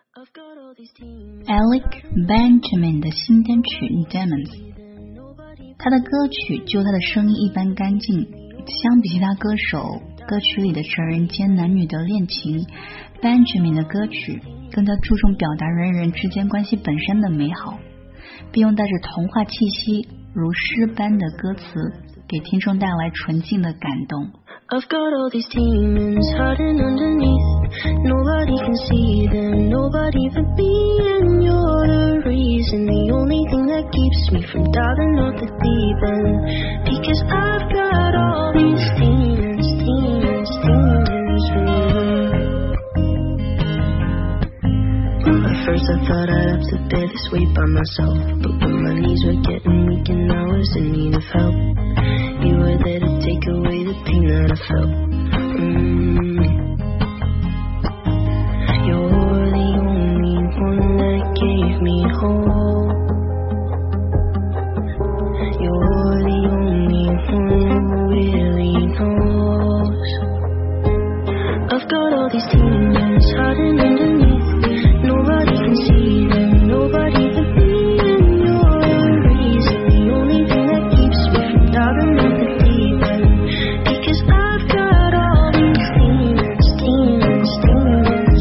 Alec Benjamin 的新单曲 Demons， 他的歌曲就他的声音一般干净，相比其他歌手歌曲里的成人间男女的恋情， Benjamin 的歌曲更加注重表达人与人之间关系本身的美好，并用带着童话气息如诗般的歌词给听众带来纯净的感动。 I've got all these demons hiding underneath. Nobody can see them, nobody but me. And you're the reason, the only thing that keeps me from diving off the deep end. Because I've got all these demons, demons, demons. At first I thought I'd have to bear this weight by myself, but when my knees were getting weak and I was in need of help, you were there to take away the pain that I felt. You're the only one that gave me hope. You're the only one who really knows. I've got all these demons hiding underneath. Nobody can see them, nobody but me. And you're the reason, the only thing that keeps me from diving off the deep end. Because I've got all these demons, demons, demons.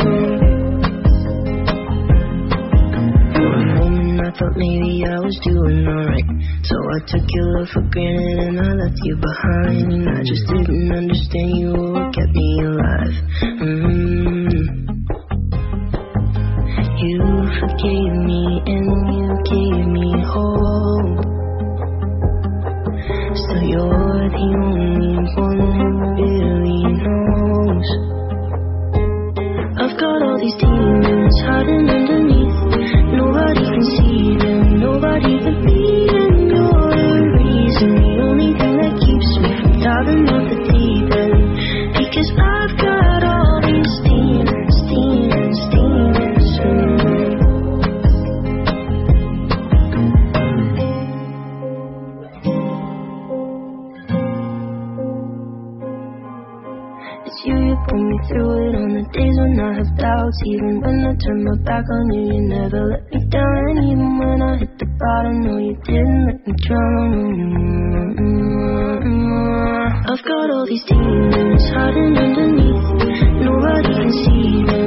For a moment I thought maybe I was doing alright, so I took your love for granted and I left you behind. And I just didn't understand you were what kept me alive. You forgave me and you gave me hope. Still you're the only one who really knows. I've got all these demons hiding underneath. Nobody can see them, nobody but me. And you're the reason, the only thing that keeps me from diving off the deep end. Because I've got all these demons, demons, demons. It's you put me through it on the days when I have doubts. Even when I turn my back on you, you never let me down. And even when I hit the bottom, no, you didn't let me drown. I've got all these demons hiding underneath. Nobody can see them.